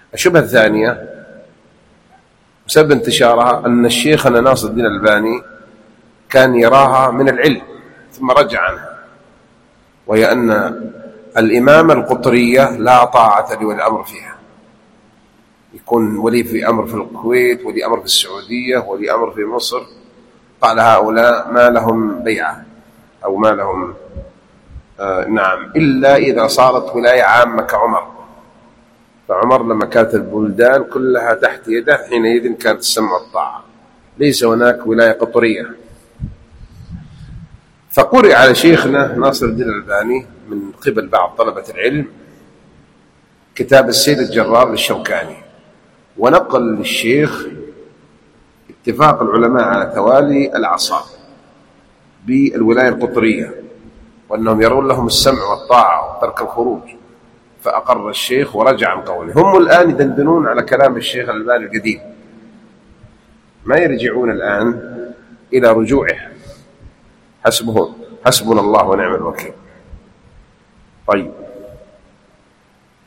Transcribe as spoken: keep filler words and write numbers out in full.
الشبهة الثانية بسبب انتشارها أن الشيخنا ناصر الدين الألباني كان يراها من العلم ثم رجع عنها، وهي أن الإمامة القطرية لا طاعة لولي الأمر فيها، يكون ولي في أمر في الكويت، ولي أمر في السعودية، ولي أمر في مصر، قال هؤلاء ما لهم بيعة أو ما لهم آه نعم إلا إذا صارت ولاية عامة كعمر. فعمر لما كانت البلدان كلها تحت يده حينئذ كانت السمع والطاعة، ليس هناك ولاية قطرية. فقرئ على شيخنا ناصر الدين الألباني من قبل بعض طلبة العلم كتاب السيد الجرار للشوكاني، ونقل للشيخ اتفاق العلماء على توالي الأعصاب بالولاية القطرية، وأنهم يرون لهم السمع والطاعة وترك الخروج. فأقر الشيخ ورجع عن قوله. هم الآن يدندنون على كلام الشيخ الألباني القديم، ما يرجعون الآن إلى رجوعه. حسبهم حسبنا الله ونعم الوكيل. طيب